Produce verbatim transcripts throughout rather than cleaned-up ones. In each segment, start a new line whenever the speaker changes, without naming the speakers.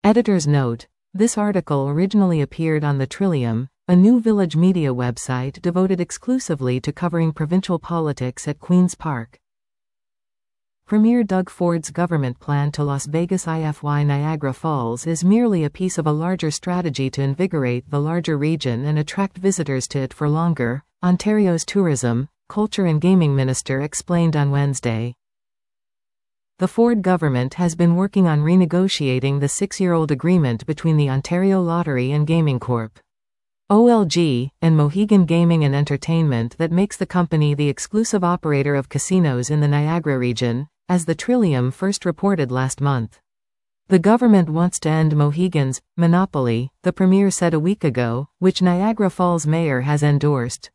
Editor's note: this article originally appeared on the Trillium, a new Village media website devoted exclusively to covering provincial politics at Queen's Park. Premier Doug Ford's government plan to Las Vegas I F Y Niagara Falls is merely a piece of a larger strategy to invigorate the larger region and attract visitors to it for longer, Ontario's Tourism, Culture and Gaming Minister explained on Wednesday. The Ford government has been working on renegotiating the six-year-old agreement between the Ontario Lottery and Gaming Corp. O L G, and Mohegan Gaming and Entertainment that makes the company the exclusive operator of casinos in the Niagara region, as the Trillium first reported last month. The government wants to end Mohegan's monopoly, the Premier said a week ago, which Niagara Falls mayor has endorsed.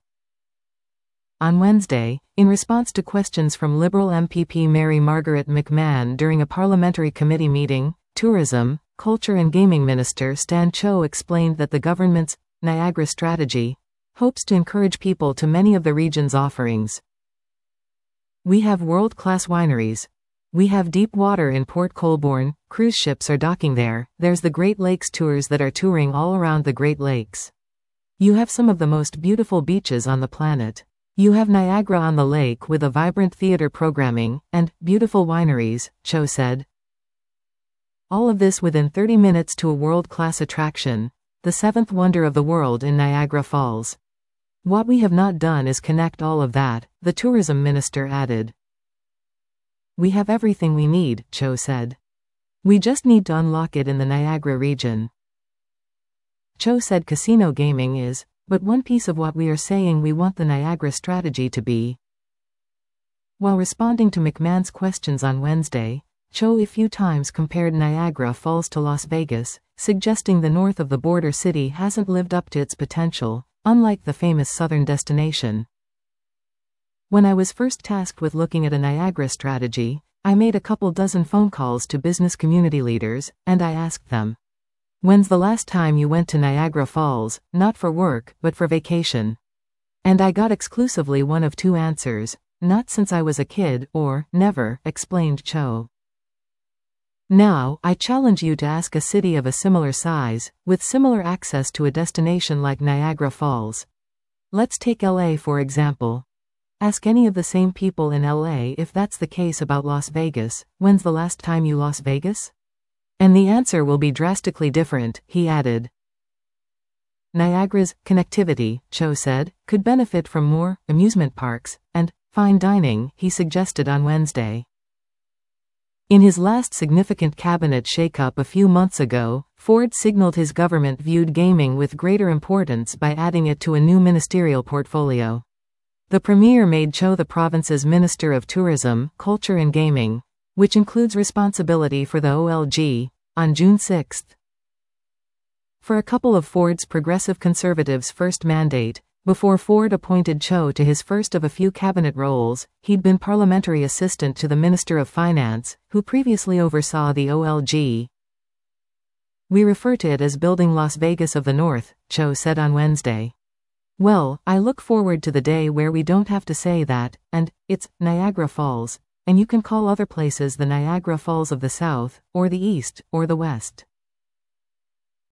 On Wednesday, in response to questions from Liberal M P P Mary Margaret McMahon during a parliamentary committee meeting, Tourism, Culture and Gaming Minister Stan Cho explained that the government's Niagara strategy hopes to encourage people to many of the region's offerings. We have world-class wineries. We have deep water in Port Colborne, cruise ships are docking there, there's the Great Lakes tours that are touring all around the Great Lakes. You have some of the most beautiful beaches on the planet. You have Niagara on the lake with a vibrant theater programming, and beautiful wineries, Cho said. All of this within thirty minutes to a world-class attraction, the seventh wonder of the world in Niagara Falls. What we have not done is connect all of that, the tourism minister added. We have everything we need, Cho said. We just need to unlock it in the Niagara region. Cho said casino gaming is but one piece of what we are saying we want the Niagara strategy to be. While responding to McMahon's questions on Wednesday, Cho a few times compared Niagara Falls to Las Vegas, suggesting the north of the border city hasn't lived up to its potential, unlike the famous southern destination. When I was first tasked with looking at a Niagara strategy, I made a couple dozen phone calls to business community leaders, and I asked them, when's the last time you went to Niagara Falls, not for work, but for vacation? And I got exclusively one of two answers, not since I was a kid, or never, explained Cho. Now, I challenge you to ask a city of a similar size, with similar access to a destination like Niagara Falls. Let's take L A for example. Ask any of the same people in L A if that's the case about Las Vegas, when's the last time you Las Vegas? And the answer will be drastically different, he added. Niagara's connectivity, Cho said, could benefit from more amusement parks and fine dining, he suggested on Wednesday. In his last significant cabinet shakeup a few months ago, Ford signaled his government viewed gaming with greater importance by adding it to a new ministerial portfolio. The Premier made Cho the province's Minister of Tourism, Culture and Gaming, which includes responsibility for the O L G, on June sixth. For a couple of Ford's Progressive Conservatives' first mandate, before Ford appointed Cho to his first of a few cabinet roles, he'd been parliamentary assistant to the Minister of Finance, who previously oversaw the O L G. We refer to it as building Las Vegas of the North, Cho said on Wednesday. Well, I look forward to the day where we don't have to say that, and it's Niagara Falls. And you can call other places the Niagara Falls of the South, or the East, or the West.